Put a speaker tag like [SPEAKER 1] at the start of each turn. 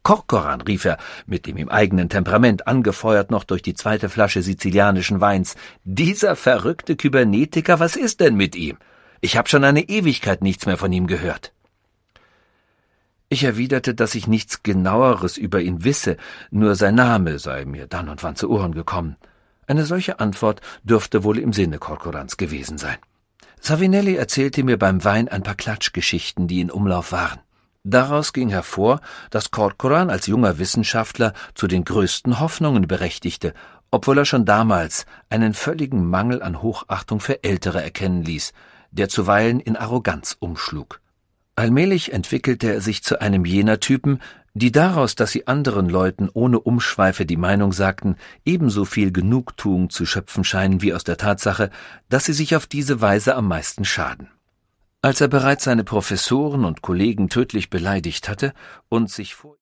[SPEAKER 1] Corcoran, rief er, mit dem ihm eigenen Temperament, angefeuert noch durch die zweite Flasche sizilianischen Weins. Dieser verrückte Kybernetiker, was ist denn mit ihm? Ich habe schon eine Ewigkeit nichts mehr von ihm gehört. Ich erwiderte, dass ich nichts Genaueres über ihn wisse, nur sein Name sei mir dann und wann zu Ohren gekommen. Eine solche Antwort dürfte wohl im Sinne Corcorans gewesen sein. Savinelli erzählte mir beim Wein ein paar Klatschgeschichten, die in Umlauf waren. Daraus ging hervor, dass Corcoran als junger Wissenschaftler zu den größten Hoffnungen berechtigte, obwohl er schon damals einen völligen Mangel an Hochachtung für Ältere erkennen ließ, der zuweilen in Arroganz umschlug. Allmählich entwickelte er sich zu einem jener Typen, die daraus, dass sie anderen Leuten ohne Umschweife die Meinung sagten, ebenso viel Genugtuung zu schöpfen scheinen wie aus der Tatsache, dass sie sich auf diese Weise am meisten schaden. Als er bereits seine Professoren und Kollegen tödlich beleidigt hatte und sich vor